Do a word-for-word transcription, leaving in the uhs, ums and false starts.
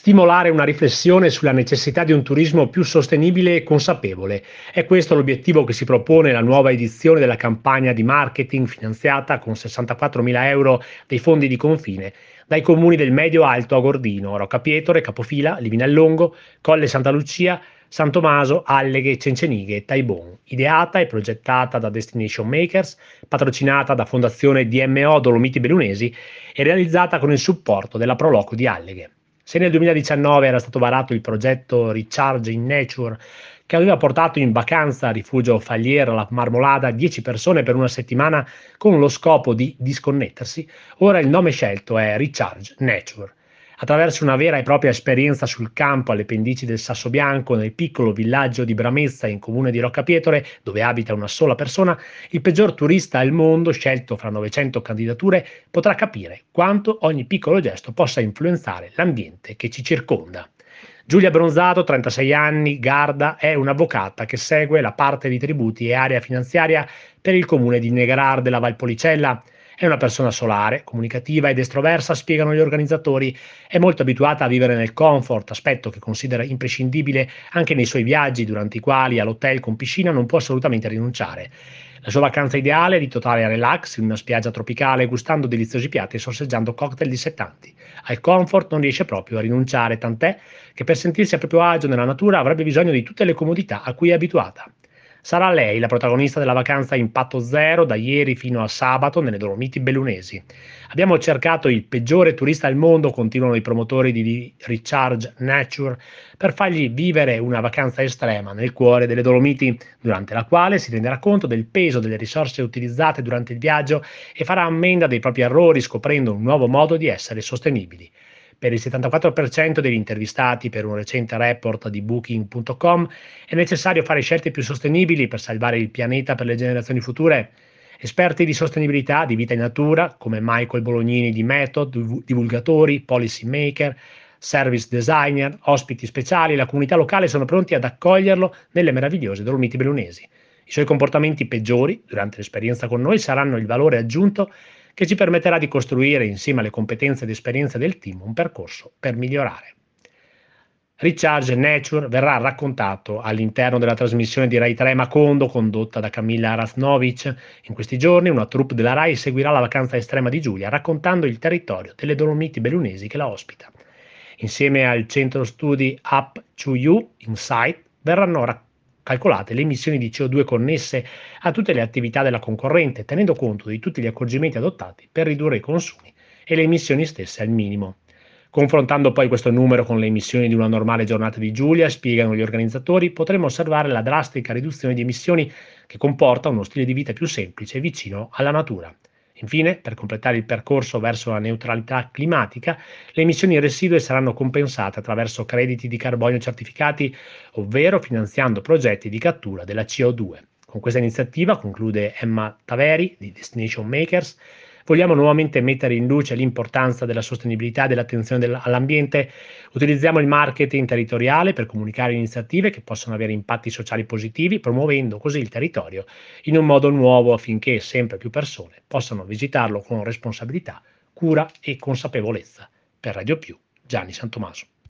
Stimolare una riflessione sulla necessità di un turismo più sostenibile e consapevole. È questo l'obiettivo che si propone la nuova edizione della campagna di marketing finanziata con sessantaquattromila euro dei fondi di confine dai comuni del Medio Alto Agordino, Roccapietore, Capofila, Livinallongo, Colle Santa Lucia, San Tommaso, Alleghe, Cencenighe e Taibon. Ideata e progettata da Destination Makers, patrocinata da Fondazione D M O Dolomiti Bellunesi e realizzata con il supporto della Proloco di Alleghe. Se nel duemiladiciannove era stato varato il progetto Recharge in Nature, che aveva portato in vacanza a Rifugio Fagliera la Marmolada dieci persone per una settimana con lo scopo di disconnettersi, ora il nome scelto è Recharge Nature. Attraverso una vera e propria esperienza sul campo alle pendici del Sassobianco, nel piccolo villaggio di Bramezza in comune di Roccapietore, dove abita una sola persona, il peggior turista al mondo, scelto fra novecento candidature, potrà capire quanto ogni piccolo gesto possa influenzare l'ambiente che ci circonda. Giulia Bronzato, trentasei anni, Garda, è un'avvocata che segue la parte di tributi e area finanziaria per il comune di Negarar della Valpolicella. È una persona solare, comunicativa ed estroversa, spiegano gli organizzatori. È molto abituata a vivere nel comfort, aspetto che considera imprescindibile anche nei suoi viaggi, durante i quali all'hotel con piscina non può assolutamente rinunciare. La sua vacanza ideale è di totale relax in una spiaggia tropicale, gustando deliziosi piatti e sorseggiando cocktail dissettanti. Al comfort non riesce proprio a rinunciare, tant'è che per sentirsi a proprio agio nella natura avrebbe bisogno di tutte le comodità a cui è abituata. Sarà lei la protagonista della vacanza Impatto Zero da ieri fino a sabato nelle Dolomiti Bellunesi. Abbiamo cercato il peggiore turista al mondo, continuano i promotori di Recharge Nature, per fargli vivere una vacanza estrema nel cuore delle Dolomiti, durante la quale si renderà conto del peso delle risorse utilizzate durante il viaggio e farà ammenda dei propri errori, scoprendo un nuovo modo di essere sostenibili. Per il settantaquattro per cento degli intervistati per un recente report di Booking punto com è necessario fare scelte più sostenibili per salvare il pianeta per le generazioni future. Esperti di sostenibilità di vita in natura, come Michael Bolognini di Method, divulgatori, policy maker, service designer, ospiti speciali e la comunità locale sono pronti ad accoglierlo nelle meravigliose Dolomiti Bellunesi. I suoi comportamenti peggiori durante l'esperienza con noi saranno il valore aggiunto che ci permetterà di costruire, insieme alle competenze ed esperienze del team, un percorso per migliorare. Recharge Nature verrà raccontato all'interno della trasmissione di Rai tre Macondo, condotta da Camilla Raznovic. In questi giorni una troupe della Rai seguirà la vacanza estrema di Giulia, raccontando il territorio delle Dolomiti Bellunesi che la ospita. Insieme al centro studi Up to You Insight verranno raccontate calcolate le emissioni di C O due connesse a tutte le attività della concorrente, tenendo conto di tutti gli accorgimenti adottati per ridurre i consumi e le emissioni stesse al minimo. Confrontando poi questo numero con le emissioni di una normale giornata di Giulia, spiegano gli organizzatori, potremo osservare la drastica riduzione di emissioni che comporta uno stile di vita più semplice e vicino alla natura. Infine, per completare il percorso verso la neutralità climatica, le emissioni residue saranno compensate attraverso crediti di carbonio certificati, ovvero finanziando progetti di cattura della C O due. Con questa iniziativa, conclude Emma Taveri di Destination Makers, vogliamo nuovamente mettere in luce l'importanza della sostenibilità e dell'attenzione all'ambiente. Utilizziamo il marketing territoriale per comunicare iniziative che possono avere impatti sociali positivi, promuovendo così il territorio in un modo nuovo affinché sempre più persone possano visitarlo con responsabilità, cura e consapevolezza. Per Radio Più, Gianni Santomaso.